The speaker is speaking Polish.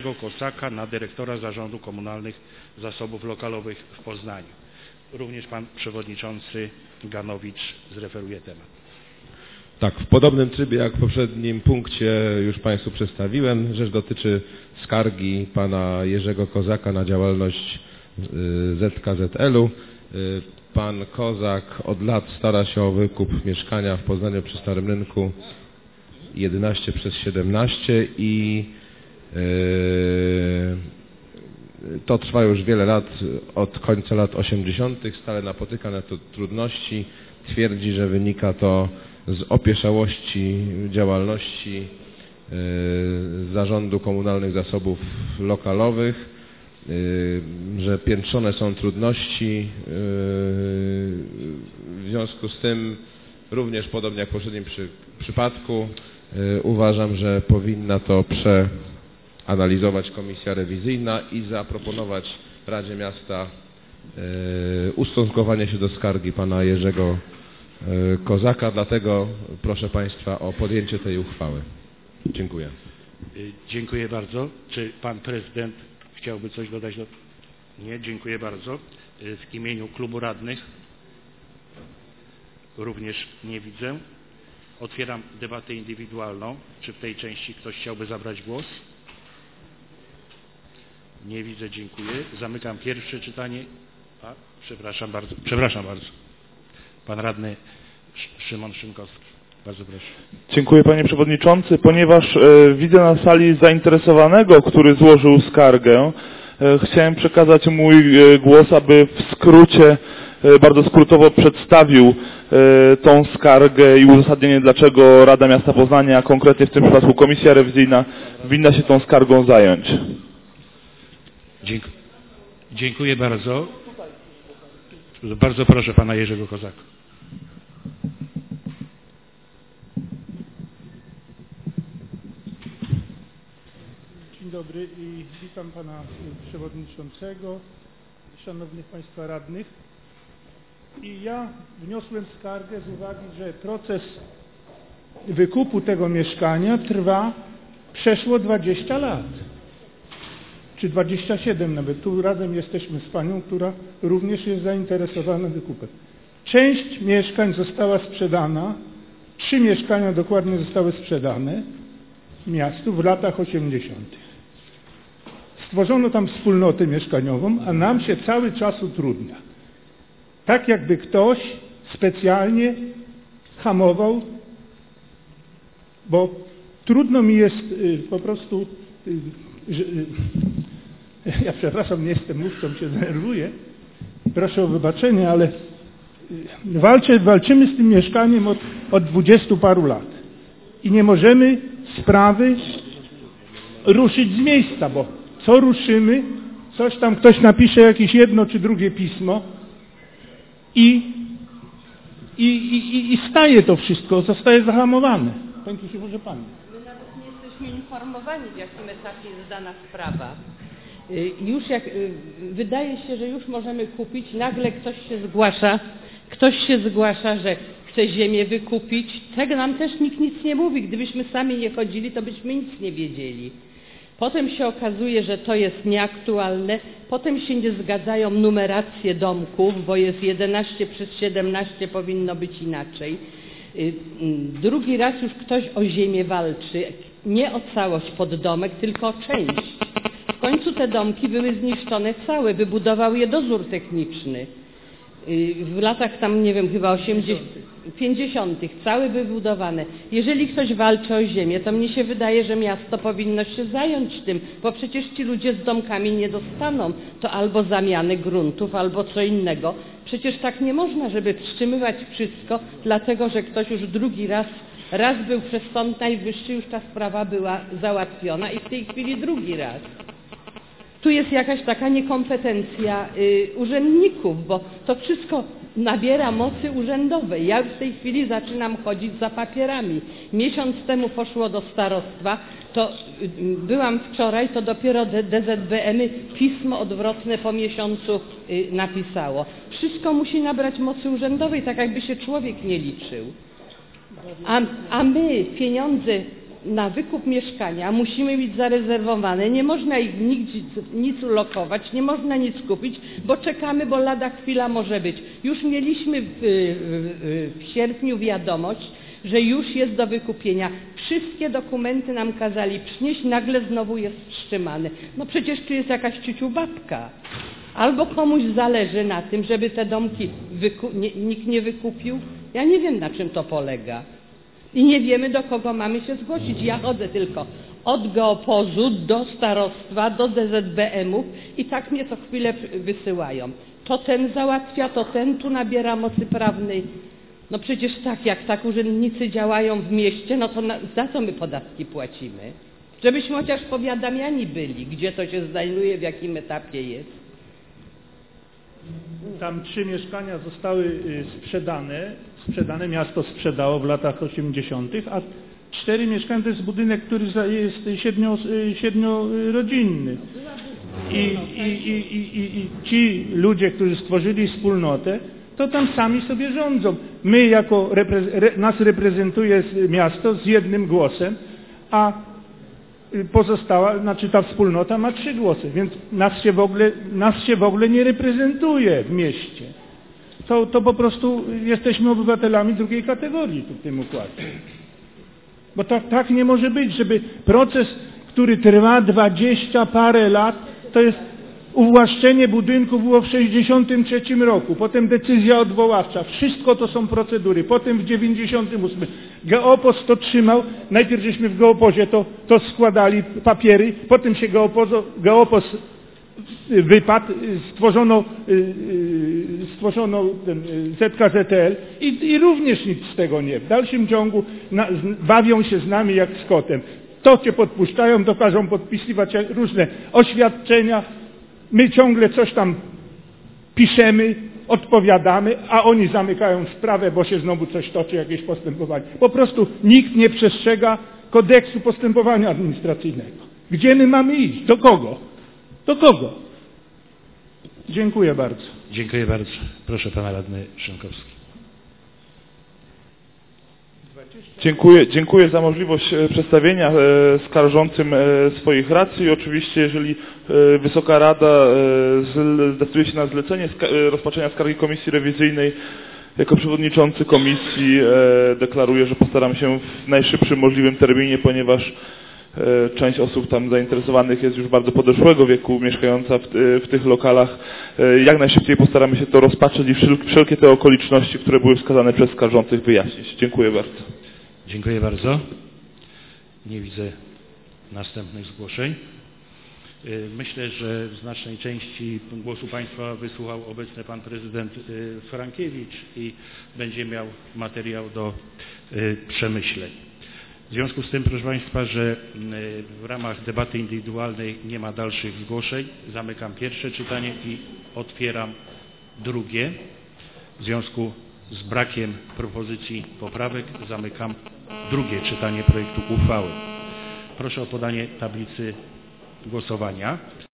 Jerzego Kosaka na dyrektora Zarządu Komunalnych Zasobów Lokalowych w Poznaniu. Również pan przewodniczący Ganowicz zreferuje temat. Tak, w podobnym trybie jak w poprzednim punkcie już Państwu przedstawiłem. Rzecz dotyczy skargi pana Jerzego Kozaka na działalność ZKZL-u. Pan Kozak od lat stara się o wykup mieszkania w Poznaniu przy Starym Rynku 11/17 i to trwa już wiele lat, od końca lat 80. Stale napotyka na to trudności. Twierdzi, że wynika to z opieszałości działalności Zarządu Komunalnych Zasobów Lokalowych, że piętrzone są trudności. W związku z tym również podobnie jak w poprzednim przypadku uważam, że powinna to przeanalizować komisja rewizyjna i zaproponować Radzie Miasta ustosunkowanie się do skargi pana Jerzego Kozaka. Dlatego proszę Państwa o podjęcie tej uchwały. Dziękuję. Dziękuję bardzo. Czy pan prezydent chciałby coś dodać? Nie, dziękuję bardzo. W imieniu klubu radnych również nie widzę. Otwieram debatę indywidualną. Czy w tej części ktoś chciałby zabrać głos? Nie widzę, dziękuję. Zamykam pierwsze czytanie. Przepraszam bardzo. Pan radny Szymon Szynkowski. Bardzo proszę. Dziękuję panie przewodniczący. Ponieważ widzę na sali zainteresowanego, który złożył skargę, chciałem przekazać mój głos, aby w skrócie, bardzo skrótowo przedstawił tą skargę i uzasadnienie, dlaczego Rada Miasta Poznania, a konkretnie w tym przypadku Komisja Rewizyjna, winna się tą skargą zająć. Dziękuję bardzo. Bardzo proszę pana Jerzego Kozaka. Dzień dobry i witam pana przewodniczącego, szanownych państwa radnych. I ja wniosłem skargę z uwagi, że proces wykupu tego mieszkania trwa przeszło 20 lat. Czy 27 nawet. Tu razem jesteśmy z panią, która również jest zainteresowana wykupem. Część mieszkań została sprzedana, 3 mieszkania dokładnie zostały sprzedane miastu w latach 80. Stworzono tam wspólnotę mieszkaniową, a nam się cały czas utrudnia. Tak jakby ktoś specjalnie hamował, bo trudno mi jest po prostu, ja przepraszam, nie jestem mówcą, się denerwuję, proszę o wybaczenie, ale walczymy z tym mieszkaniem od 20 paru lat i nie możemy sprawy ruszyć z miejsca, bo co ruszymy, coś tam ktoś napisze jakieś jedno czy drugie pismo i staje to wszystko, zostaje zahamowane. Panie się może pan. My nawet nie jesteśmy informowani, w jakim etapie jest dana sprawa. Już jak wydaje się, że już możemy kupić, nagle ktoś się zgłasza, że chce ziemię wykupić. Tego nam też nikt nic nie mówi. Gdybyśmy sami nie chodzili, to byśmy nic nie wiedzieli. Potem się okazuje, że to jest nieaktualne. Potem się nie zgadzają numeracje domków, bo jest 11/17, powinno być inaczej. Drugi raz już ktoś o ziemię walczy. Nie o całość pod domek, tylko o część. W końcu te domki były zniszczone całe. Wybudował je dozór techniczny. W latach tam, nie wiem, chyba 50. całe wybudowane. Jeżeli ktoś walczy o ziemię, to mnie się wydaje, że miasto powinno się zająć tym, bo przecież ci ludzie z domkami nie dostaną. To albo zamiany gruntów, albo co innego. Przecież tak nie można, żeby wstrzymywać wszystko, dlatego że ktoś już drugi raz był przez Sąd Najwyższy, już ta sprawa była załatwiona i w tej chwili drugi raz. Tu jest jakaś taka niekompetencja urzędników, bo to wszystko nabiera mocy urzędowej. Ja już w tej chwili zaczynam chodzić za papierami. Miesiąc temu poszło do starostwa, to byłam wczoraj, to dopiero DZBM-y pismo odwrotne po miesiącu napisało. Wszystko musi nabrać mocy urzędowej, tak jakby się człowiek nie liczył. A my pieniądze na wykup mieszkania musimy mieć zarezerwowane, nie można ich nic ulokować, nie można nic kupić, bo czekamy, bo lada chwila może być. Już mieliśmy w sierpniu wiadomość, że już jest do wykupienia. Wszystkie dokumenty nam kazali przynieść, nagle znowu jest wstrzymany. No przecież tu jest jakaś ciuciubabka. Albo komuś zależy na tym, żeby te domki nikt nie wykupił. Ja nie wiem, na czym to polega. I nie wiemy, do kogo mamy się zgłosić. Ja chodzę tylko od geopozu do starostwa, do DZBM-ów i tak mnie co chwilę wysyłają. To ten załatwia, to ten tu nabiera mocy prawnej. No przecież tak, jak tak urzędnicy działają w mieście, no to za co my podatki płacimy? Żebyśmy chociaż powiadamiani byli, gdzie to się znajduje, w jakim etapie jest. Tam 3 mieszkania zostały sprzedane, miasto sprzedało w latach 80., a 4 mieszkania to jest budynek, który jest siedmiorodzinny. I ci ludzie, którzy stworzyli wspólnotę, to tam sami sobie rządzą. My nas reprezentuje miasto z 1 głosem, a pozostała, znaczy ta wspólnota ma 3 głosy, więc nas się w ogóle nie reprezentuje w mieście. To po prostu jesteśmy obywatelami drugiej kategorii w tym układzie. Bo tak nie może być, żeby proces, który trwa 20 parę lat, to jest uwłaszczenie budynku było w 1963 roku, potem decyzja odwoławcza, wszystko to są procedury, potem w 1998 Geopos to trzymał, najpierw żeśmy w Geopozie to składali papiery, potem się Geopos wypadł, stworzono ten ZKZL i również nic z tego nie. W dalszym ciągu bawią się z nami jak z kotem. To cię podpuszczają, to każą podpisywać różne oświadczenia, my ciągle coś tam piszemy, odpowiadamy, a oni zamykają sprawę, bo się znowu coś toczy, jakieś postępowanie. Po prostu nikt nie przestrzega kodeksu postępowania administracyjnego. Gdzie my mamy iść? Do kogo? Do kogo? Dziękuję bardzo. Dziękuję bardzo. Proszę pana radny Szynkowski. Dziękuję za możliwość przedstawienia skarżącym swoich racji. Oczywiście, jeżeli Wysoka Rada zdecyduje się na zlecenie rozpatrzenia skargi komisji rewizyjnej, jako przewodniczący komisji deklaruję, że postaram się w najszybszym możliwym terminie, ponieważ część osób tam zainteresowanych jest już bardzo podeszłego wieku, mieszkająca w tych lokalach. Jak najszybciej postaramy się to rozpatrzeć i wszelkie te okoliczności, które były wskazane przez skarżących, wyjaśnić. Dziękuję bardzo. Dziękuję bardzo. Nie widzę następnych zgłoszeń. Myślę, że w znacznej części głosu państwa wysłuchał obecny pan prezydent Frankiewicz i będzie miał materiał do przemyśleń. W związku z tym, proszę państwa, że w ramach debaty indywidualnej nie ma dalszych zgłoszeń, zamykam pierwsze czytanie i otwieram drugie. W związku z brakiem propozycji poprawek zamykam drugie czytanie projektu uchwały. Proszę o podanie tablicy głosowania.